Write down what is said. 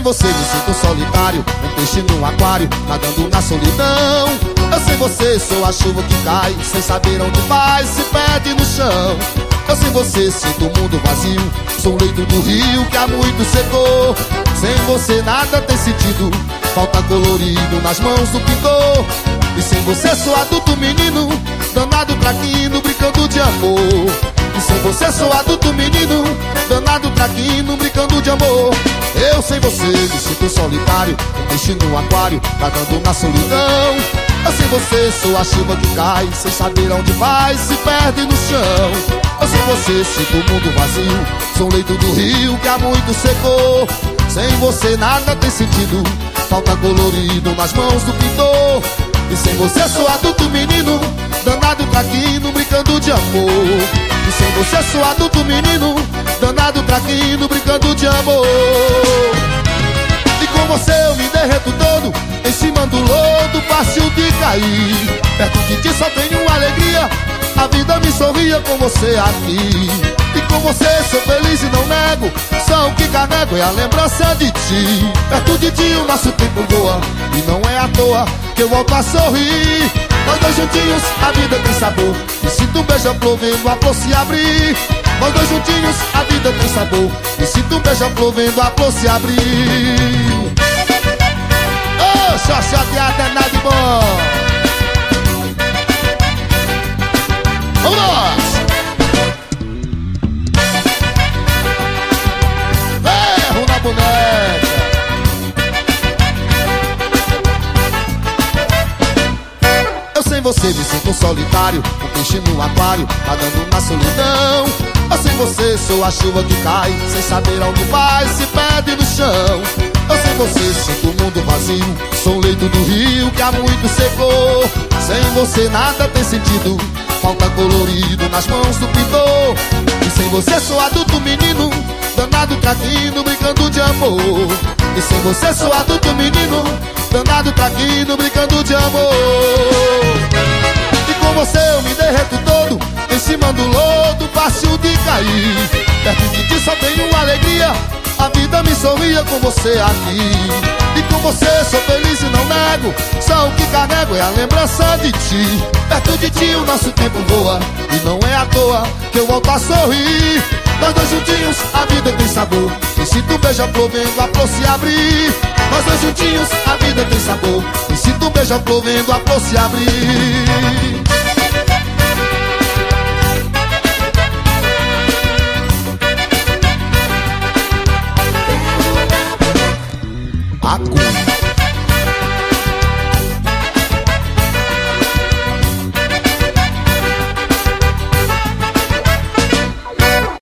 você me sinto solitário, um peixe num aquário, nadando na solidão. Eu sem você sou a chuva que cai, sem saber onde vai, se perde no chão. Eu sem você sinto o mundo vazio, sou um leito do rio que há muito secou. Sem você nada tem sentido, falta colorido nas mãos do pintor. E sem você sou adulto menino, danado traquino, brincando de amor. E sem você sou adulto menino, danado traquino, brincando de amor. Eu sem você me sinto solitário, um peixe no aquário, nadando na solidão. Eu sem você sou a chuva que cai, sem saber aonde vai, se perde no chão. Eu sem você sinto o mundo vazio, sou um leito do rio que há muito secou. Sem você nada tem sentido, falta colorido nas mãos do pintor. E sem você sou adulto menino, danado traquino, brincando de amor. E sem você sou adulto menino, danado traquino, brincando de amor. E com você eu me derreto todo, em cima do lodo, fácil de cair. Perto de ti só tenho alegria, a vida me sorria com você aqui. E com você sou feliz e não nego, só o que carrego é a lembrança de ti. Perto de ti o nosso tempo voa, e não é à toa que eu volto a sorrir. Nós dois juntinhos, a vida tem sabor, e sinto um beija-flor vendo a flor se abrir. Nós dois juntinhos, a vida tem sabor, e sinto um beija-flor vendo a flor se abrir. Ô, xoxoteada é nada de bom. Vamos nós! Ferro na boneca. Eu sem você me sinto solitário, um peixe no aquário, nadando na solidão. Eu sem você sou a chuva que cai, sem saber aonde vai, se perde no chão. Eu sem você sinto o mundo vazio, sou um leito do rio que há muito secou. Sem você nada tem sentido, falta colorido nas mãos do pintor. E sem você sou adulto menino, danado traquino, brincando de amor. E sem você sou adulto menino, danado traquino, brincando de amor. E com você eu me derreto todo, em cima do lodo, fácil de cair. Perto de ti só tenho alegria, a vida me sorria com você aqui. E com você sou feliz e não nego, só o que carrego é a lembrança de ti. Perto de ti o nosso tempo voa, e não é à toa que eu volto a sorrir. Nós dois juntinhos, a vida tem sabor, e sinto um beija-flor vendo a flor se abrir. Nós dois juntinhos, a vida tem sabor, e sinto um beija-flor vendo a flor se abrir.